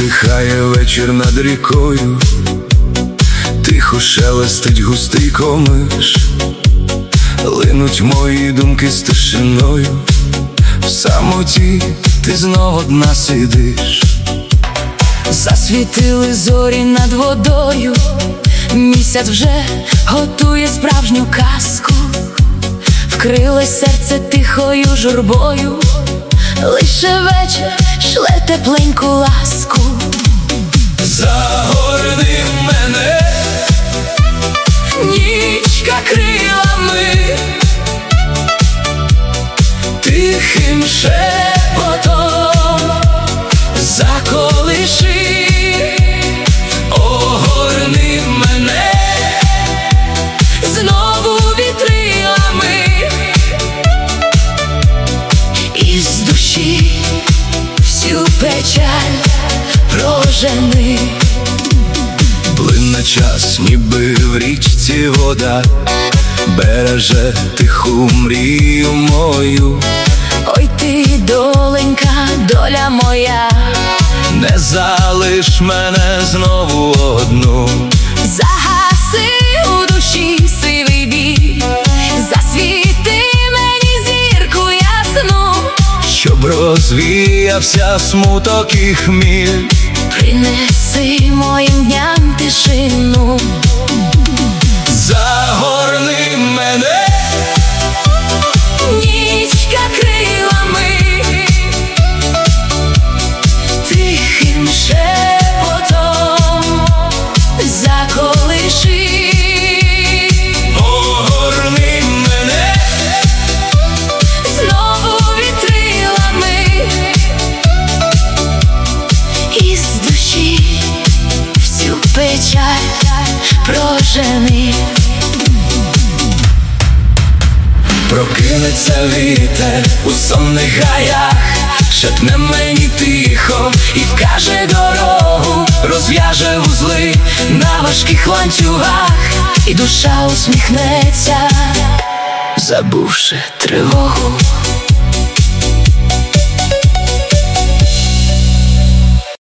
Затихає вечір над рікою, тихо шелестить густий комиш, линуть мої думки з тишиною. В самоті ти знов одна сидиш. Засвітили зорі над водою, місяць вже готує справжню казку. Вкрилось серце тихою журбою, лише вечір шле тепленьку ласку. Загорни мене, нічка крилами, тихим шепотом заколиши, огорни мене знову вітрилами, із душі всю печаль прожени. Плине час, ніби в річці вода, береже тиху мрію мою. Ой ти, доленька, доля моя, не залиш мене знову одну. загаси у душі сивий біль, засвіти мені зірку ясну, Щоб розвіявся смуток і хміль, принеси моїм дням тишину. загорни мене, нічка крилами, тихим шепотом заколиши, огорни мене знову вітрилами, із душі всю печаль прожени. Прокинеться вітер у сонних гаях, шепне мені тихо і вкаже дорогу, розв'яже вузли на важких ланцюгах, І душа усміхнеться, забувши тривогу.